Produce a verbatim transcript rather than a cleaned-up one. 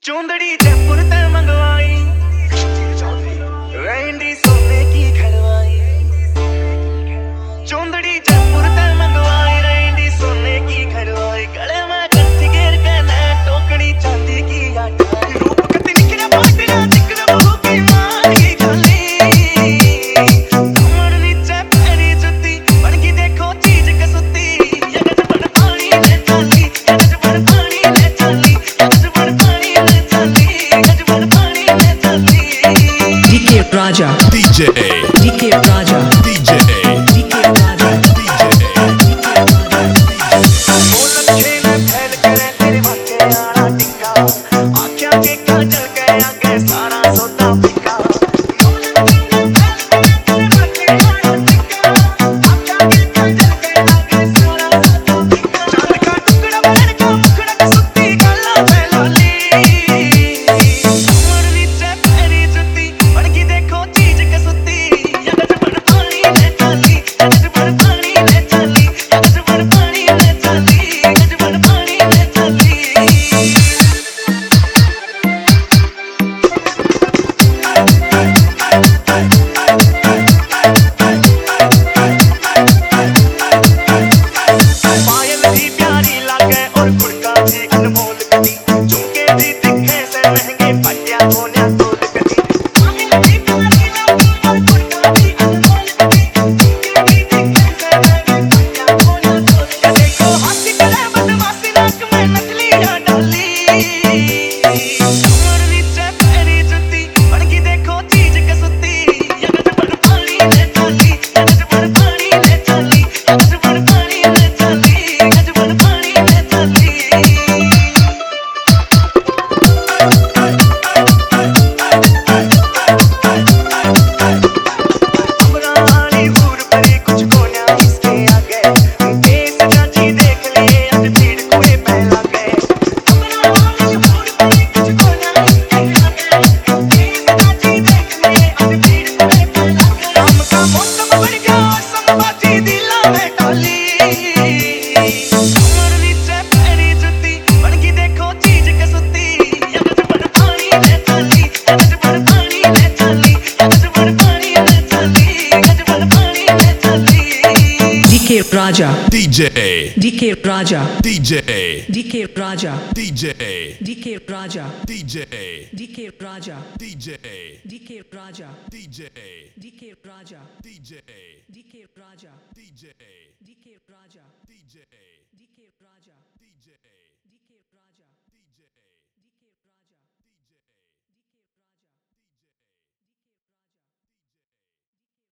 चौंदड़ी जयपुर ते मंगवाई, रैंडी सोने की खड़वाई। चौंदड़ी जयपुर ते मंगवाई, रैंडी सोने की खड़वाई। गले में कंठी घेर के न टोकरी चांदी की आटाई। रूप कति निखरा पाटरा चिकन बहू की मार की गाली। कमर नीचे पैरी जुत्ती बनकी देखो चीज कसुती। ये गजबड़ पानी ले चाली, ये गजबड़ पानी ले चाली, ये गजबड़ पानी ले चाली, गजबड़ पानी ले चाली। D K Raja, D J, D K Raja, D J, D K Raja, D J, वो लच्छे ने फैल करे तेरे माथे आला टिक्का। आँखियाँ के काजल के आगे सारा सौदा फिक्का। वो लच्छे ने फैल करे तेरे माथे आला टिक्का। आँखियाँ के काजल के आगे सारा सौदा फिक्का। चांद का टुकड़ा बहन का मुखड़ा कसुती गाला पे लाली। कमर नीचे पैरी जुत्ती बनकी देखो चीज कसुती। ये गजबड़ पानी ले चाली, ये गजबड़ पानी ले चाली, ये गजबड़ पानी ले चाली, गजबड़ पानी ले चाली। पायल भी प्यारी लागे और कुड़का भी अनमोल कदी। झुमके भी दिखे से महंगे पटिया सोनिया तोल कदी। पायल भी प्यारी लागे और कुड़का भी अनमोल कदी। झुमके भी दिखे से महंगे पटिया सोनिया तोल कदी। देखो हाथी करे बदमाशी नाक में नकलियां डाली। कमर नीचे पैरी जुत्ती बनकी देखो चीज कसुती। ये गजबड़ पानी ले चाली, ये गजबड़ पानी ले चाली, ये गजबड़ पानी ले चाली, गजबड़ पानी ले चाली। अमरानी हूर परी कुछ कोन्या इसके आगे। देश चाची देख लिए अज भीड़ कुए पे लागे। अमरानी हूर परी कुछ कोन्या इसके आगे। देश चाची देख लिए अज भीड़ कुए पे लागे। राम का मौसम बढ़ गया संबाजी दिला में डाली। कमर नीचे पैरी जुत्ती बनकी देखो चीज कसुती। ये गजबड़ पानी ले चाली, ये गजबड़ पानी ले चाली, ये गजबड़ पानी ले चाली, गजबड़ पानी ले चाली। D K Raja, D J, D K Raja, D J, D K Raja, D J, D K Raja, D J, D K Raja, D J, D K Raja, D J, D K Raja, D J, D K Raja, D J, D K Raja, D J. D K Raja.